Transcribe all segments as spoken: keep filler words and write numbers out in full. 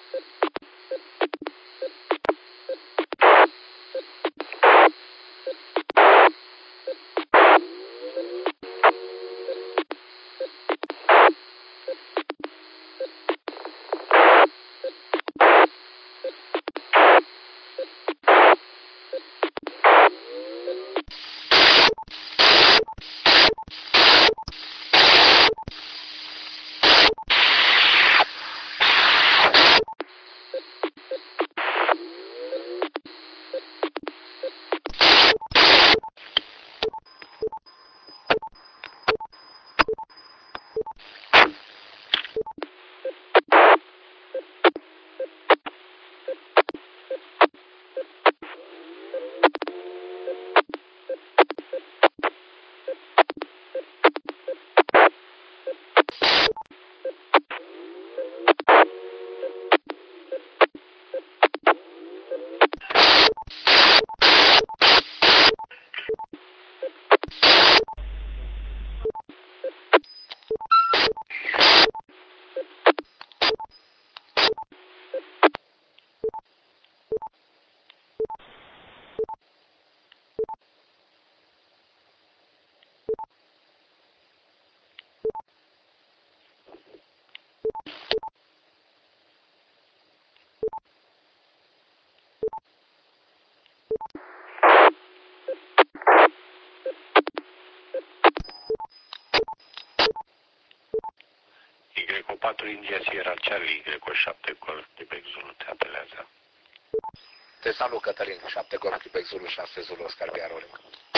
patru India Sierra Charlie, Greco șapte Golf, Quebec Zulu te apelează. Te salut, Cătălin, șapte Golf, Quebec Zulu, șase Zulu, Oscar Viaroli.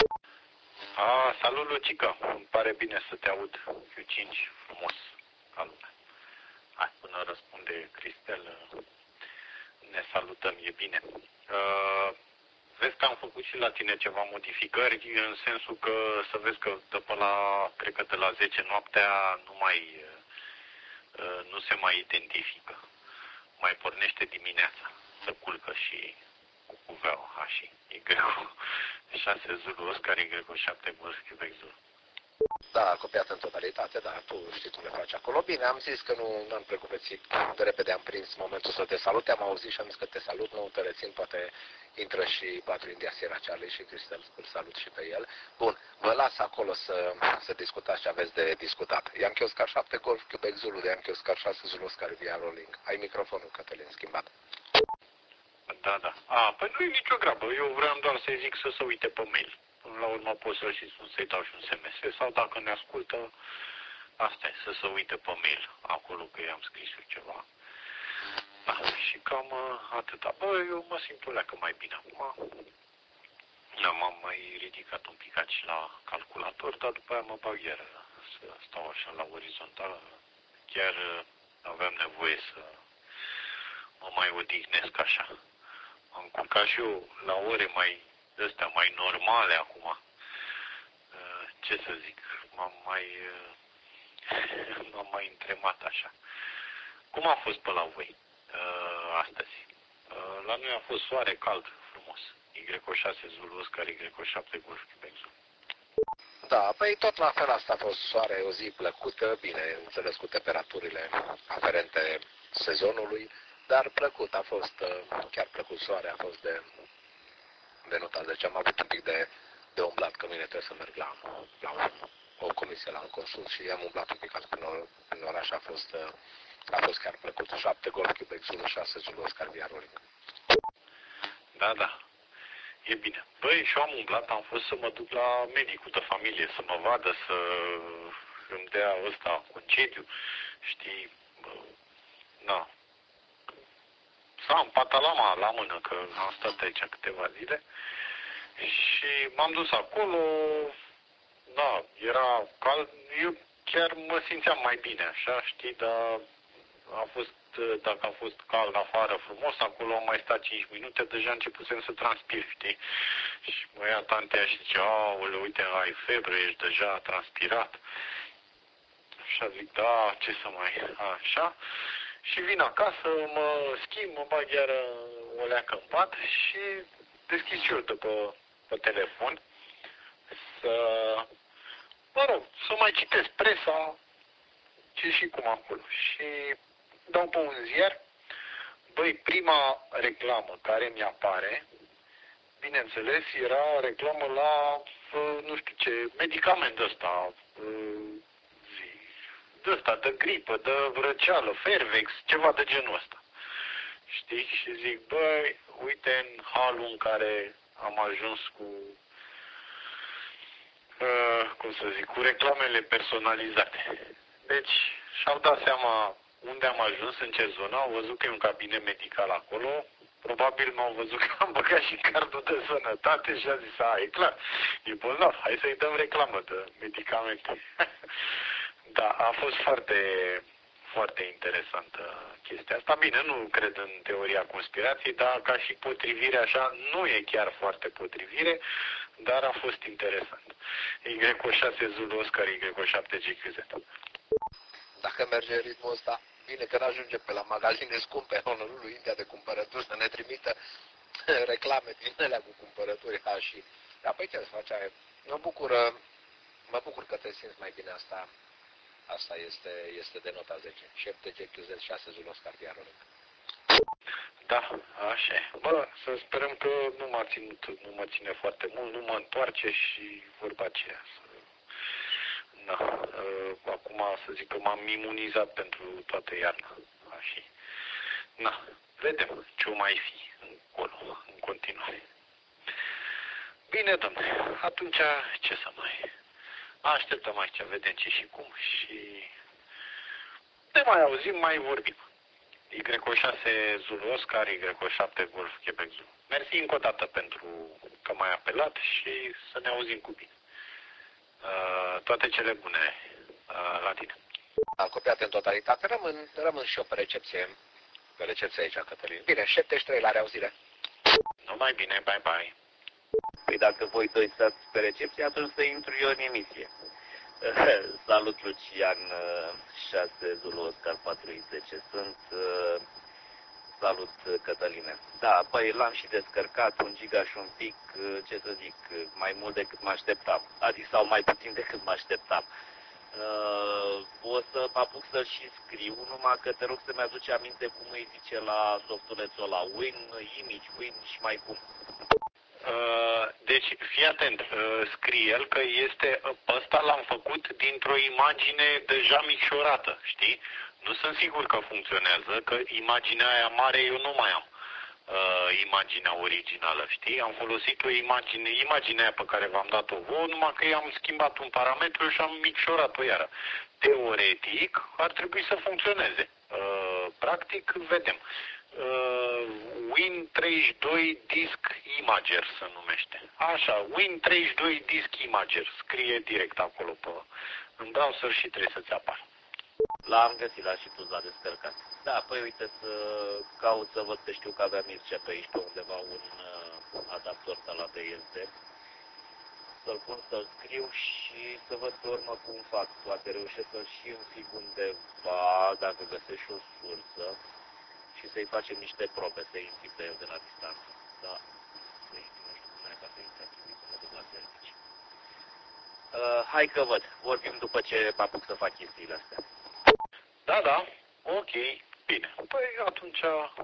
A, salut, Lucica, îmi pare bine să te aud, eu cinci, frumos, ca lumea. Hai, până răspunde Cristel, ne salutăm, e bine. Uh, vezi că am făcut și la tine ceva modificări, în sensul că, să vezi că de pe la, cred că de la zece noaptea nu mai, uh, nu se mai identifică. Mai pornește dimineața, să culcă și cu cuveau, A și Y, șase Zulu, Oscar, Y, șapte Golf, Quebec Zulu. Da, copiat în totalitate, da, tu știi cum le faci acolo. Bine, am zis că nu am precupețit, de repede am prins momentul să te salut, te-am auzit și am zis că te salut, nu te rețin, poate intră și patru India Sierra Charlie și Cristel, îl salut și pe el. Bun, vă las acolo să, să discutați ce aveți de discutat. Yankee Oscar șapte Golf, Quebec Zulu, de Yankee Oscar șase Zulu, Oscar Via Rolling. Ai microfonul, Cătălin, schimbat. Da, da. A, păi nu e nicio grabă, eu vreau doar să-i zic să se uite pe mail. Până la urmă pot să-l și sun, să-i dau și un S M S sau dacă ne ascultă, asta e, să se uite pe mail, acolo că i-am scris eu ceva. Da, și cam atâta. Bă, eu mă simt o leacă mai bine acum. M-am mai ridicat un pic aici la calculator, dar după aia mă bag iar să stau așa la orizontală. Chiar aveam nevoie să mă mai odihnesc așa. Am culcat și eu la ore mai astea mai normale acum. Ce să zic, m-am mai m-am mai întremat așa. Cum a fost pe la voi astăzi? La noi a fost soare cald, frumos. Y șase Zulu, Oscar, Y șapte Golf, Quebec Zulu. Da, păi tot la fel asta a fost soare, o zi plăcută, bine înțeles cu temperaturile aferente sezonului, dar plăcut, a fost chiar plăcut soare, a fost de, de nota zece. Am avut un pic de, de umblat, că mâine trebuie să merg la, la un, o comisie, la un consult și am umblat un pic în, în oraș, a fost, a fost chiar plăcut. șapte Golf, Quebec Zulu, șase Zulu, Oscar Via Rolling. Da, da. E bine. Băi, și-o am umblat, am fost să mă duc la medicul de familie, să mă vadă, să îmi dea ăsta concediu, știi, bă, na. Să am patalama la mână, că am stat aici câteva zile și m-am dus acolo, da, era cald, eu chiar mă simțeam mai bine, așa, știi, dar a fost, dacă a fost cald afară frumos, acolo am mai stat cinci minute, deja începusem să transpir, știi? Și mă ia tantea și zice, aoleu, uite, ai febră, ești deja transpirat. Și zic, da, ce să mai, așa. Și vin acasă, mă schimb, mă bag iar o leacă în pat și deschid și eu de pe, pe telefon să, mă rog, să mai citesc presa, ce și cum acolo. Și dau pe un ziar, băi, prima reclamă care mi apare, bineînțeles, era reclamă la, nu știu ce, medicament ăsta, de ăsta, de gripă, de răceală, Fervex, ceva de genul ăsta. Știi? Și zic, băi, uite în halul în care am ajuns cu, uh, cum să zic, cu reclamele personalizate. Deci, și-au dat seama unde am ajuns, în ce zonă, au văzut că e un cabinet medical acolo, probabil m-au văzut că am băgat și cardul de sănătate și a zis, a, e clar, e bolnav, hai să-i dăm reclamă de medicamente. Da, a fost foarte, foarte interesantă chestia asta. Bine, nu cred în teoria conspirației, dar ca și potrivire așa, nu e chiar foarte potrivire, dar a fost interesant. Y O șase Zulu Oscar, Y O șapte G Q Z. Dacă merge în ritmul ăsta, bine că n-ajunge pe la magazine scumpe, onorul lui India de cumpărături, să ne trimită reclame din alea cu cumpărături ha și... Dar păi ce să faci aia? Mă bucur, mă bucur că te simți mai bine asta. Asta este, este de nota zece. șapte G Q Z șase Zulu Oscar diarul. Da, așa e. Bă, să sperăm că nu m-a ținut, nu mă ține foarte mult, nu mă întoarce și vorba aceea. Na, acum să zic că m-am imunizat pentru toată iarna. Așa. Na, vedem ce o mai fi încolo, în continuare. Bine, domne, atunci ce să mai... Așteptăm aici, vedem ce și cum și ne mai auzim, mai vorbim. Y O șase Zulu Oscar, Y O șapte Golf Quebec Zulu. Mersi încă o dată pentru că m-ai apelat și să ne auzim cu bine. Uh, toate cele bune uh, la tine. Am copiat în totalitate, rămân, rămân și eu pe recepție, pe recepție aici, Cătălin. Bine, șaptezeci și trei la reauzire. Numai bine, bye bye. Păi dacă voi doi stați pe recepție, atunci să intru eu în emisie. Salut, Lucian, șase Zulu Oscar patru zece sunt. Salut, Cătăline. Da, păi l-am și descărcat, un giga și un pic, ce să zic, mai mult decât mă așteptam. Adică sau mai puțin decât mă așteptam. O să mă apuc să-l și scriu, numai că te rog să-mi aduci aminte cum îi zice la softulețul ăla, Win, Image, Win și mai cum. Uh, deci, fii atent, uh, scrie el că este, pe ăsta l-am făcut dintr-o imagine deja micșorată, știi? Nu sunt sigur că funcționează, că imaginea aia mare eu nu mai am, uh, imaginea originală, știi? Am folosit o imagine, imaginea aia pe care v-am dat-o vouă, numai că i-am schimbat un parametru și am micșorat-o iară. Teoretic, ar trebui să funcționeze. Uh, practic, vedem. Uh, Win treizeci și doi Disk Imager se numește. Așa, Win treizeci și doi Disk Imager. Scrie direct acolo pe, în browser și trebuie să-ți apară. L-am găsit, l-a și tu l-a descărcat. Da, păi uite să caut să văd că știu că avea Mircea pe aici pe undeva un uh, adaptor de la D S D. Să-l pun să-l scriu și să văd pe urmă cum fac. Poate reușesc să-l și înfig undeva, dacă găsesc și o sursă. Și să-i facem niște probe, să intri pe el de la distanță. Da, să intri, nu știu cum e ca să intri, trebuie să mă duc la servici. Uh, hai că văd, vorbim după ce mă apuc să fac chestiile astea. Da, da, ok, bine. Păi atunci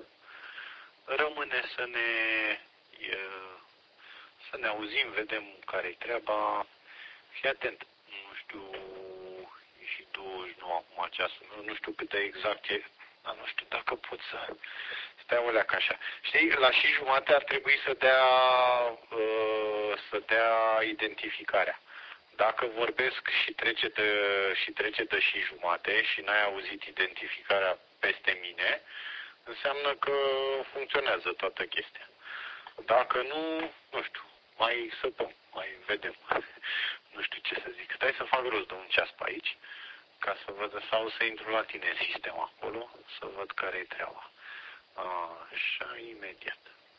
rămâne să ne, e, să ne auzim, vedem care-i treaba. Fii atent, nu știu, e și douăzeci și nouă acum ceasul, nu, nu știu cât exact e. Dar nu știu dacă pot să stai o leacă așa. Știi, la și jumate ar trebui să dea, uh, să dea identificarea. Dacă vorbesc și trece de, și trece de și jumate și n-ai auzit identificarea peste mine, înseamnă că funcționează toată chestia. Dacă nu, nu știu, mai săpăm, mai vedem. Nu știu ce să zic. Stai să fac rost de un ceas pe aici, ca să văd, sau să intru la tine în sistem acolo, să văd care e treaba. Așa, imediat.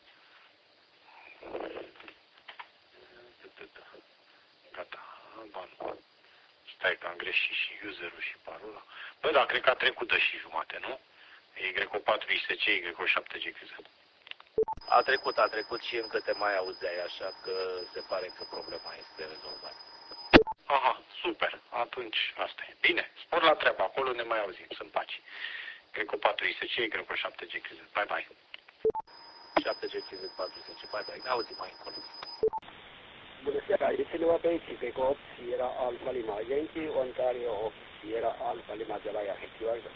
Gata, bun. Stai că am greșit și userul și parola. Bă, da, cred că a trecut de și jumate, nu? Y O patru I S C, Y O șapte G Q Z. A trecut, a trecut și încă te mai auzeai, așa că se pare că problema este rezolvată. Aha, super. Atunci asta e. Bine, spor la treabă. Acolo ne mai auzim. Sunt paci. Greco patru I S C, Greco șapte G Q Z. Bye bye. șapte G Q Z patru S C. Bye bye. Ne auzim mai încolo. Bună seara, este Lua pe aici, Greco opt Sierra Alpha Lima, Yankee, Ontario opt Sierra Alpha Lima de la Iași, Chiorza.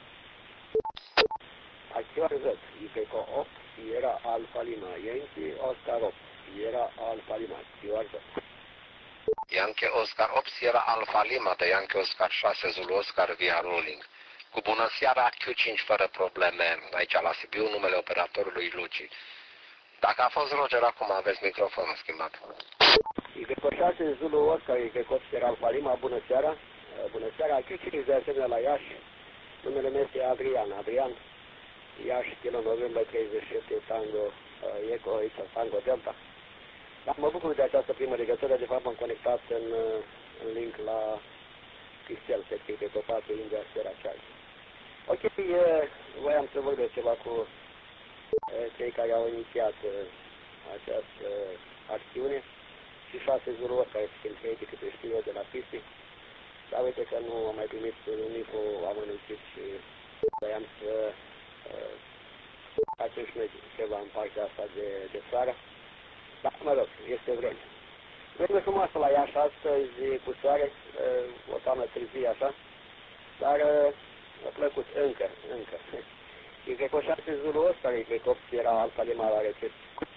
Chiorza, Greco opt Sierra Alpha Lima, Yankee, Oscar opt Sierra Alpha Lima, Chiorza. Yankee Oscar opt Sierra Alpha Lima de Yankee Oscar șase Zulu Oscar via Rolling. Cu bună seara, Q cinci fără probleme, aici la Sibiu, numele operatorului Luci. Dacă a fost Roger, acum aveți microfonul schimbat. Greco șase Zulu Oscar, Greco opt Sierra Alpha Lima, bună seara. Bună seara, Q cinci de asemenea la Iași. Numele meu este Adrian, Adrian. Iași, Kilo November treizeci și șapte, Tango, Eco, aici, Tango Delta. Dar mă bucur de această primă legătură, de fapt m-am conectat în, în link la Cristel, cred că e pe patru India Sierra Charge. Ok, voiam să vorbesc ceva cu cei care au inițiat această acțiune și șase Zulu Oscar, care sunt câte știu eu de la Cristi. Dar uite că nu am mai primit nimic amănunțit și voiam să uh, facem și noi ceva în partea asta de, de soară. Dar, mă rog, este vreme. Vreme frumoasă la Iași astăzi, cu soare, uh, o toamnă târzie așa, dar uh, mi-a plăcut încă, încă. E Greco șase Zulu Oscar, e Greco opt era Alpha Lima la rețet.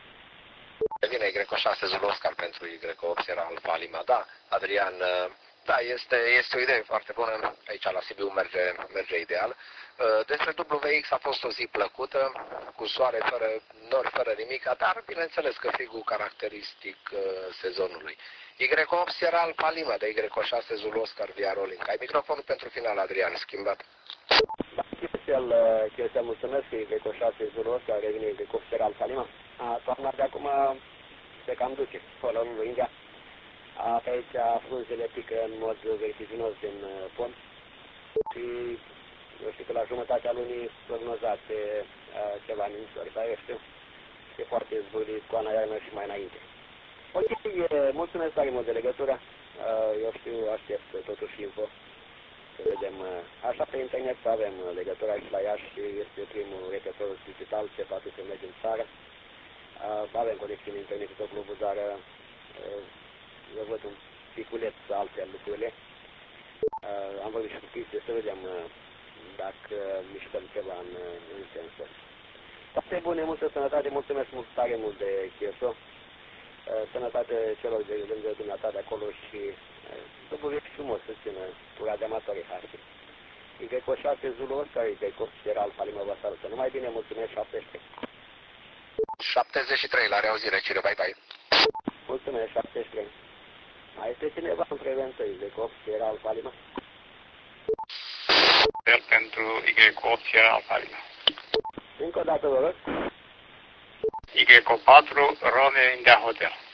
Vine Greco șase Zulu Oscar pentru Greco opt era Alpha Lima, da, Adrian. Uh, Da, este, este o idee foarte bună. Aici la Sibiu merge, merge ideal. Despre W X a fost o zi plăcută, cu soare, fără nori, fără nimic, dar bineînțeles că frigul caracteristic sezonului. Y opt Sierra Alpha Lima de Y șase Zulu Oscar via Rolling. Ai microfonul pentru final, Adrian, schimbat. Da, Chestel, Chestel, mulțumesc, Y șase Zulu Oscar, revine Y opt Sierra Alpha Lima. Toamna de acum se cam duce, fără lui India. Pe aici frunzele pică în mod vertiginos din pont și eu știu că la jumătatea lunii prognozate ceva ninsori, dar eu știu, e foarte zburit toamna iarnă și mai înainte. Ok, mulțumesc tare mult de legătură, eu știu, aștept totuși info, să vedem, așa pe internet să avem legătura aici la Iași și este primul repetor digital ce poate să merge în țară, avem conexiune internet cu tot globul, dar eu văd un piculeț altfel lucrurile. Uh, am vorbit și cu Cristi, să vedem uh, dacă mișcăm ceva în, în sensul. Toate bune, multă sănătate, mulțumesc mult, tare mult de Chieso. Uh, sănătate celor de lângă dumneata de acolo și uh, W X frumos să țină tura de amatori haști. Y șase Zulu Oscar, Y opt Sierra Alpha Lima vă salută. Numai bine, mulțumesc, șaptezeci și trei. șaptezeci și trei, la reauzire, Cire, bye bye. Mulțumesc, șaptezeci și trei. Mai este cineva în preventă, Y opt Sierra Alpha Lima? Pentru Y opt Sierra Alpha Lima. Încă o dată vă rog. Y patru Romeo India Hotel.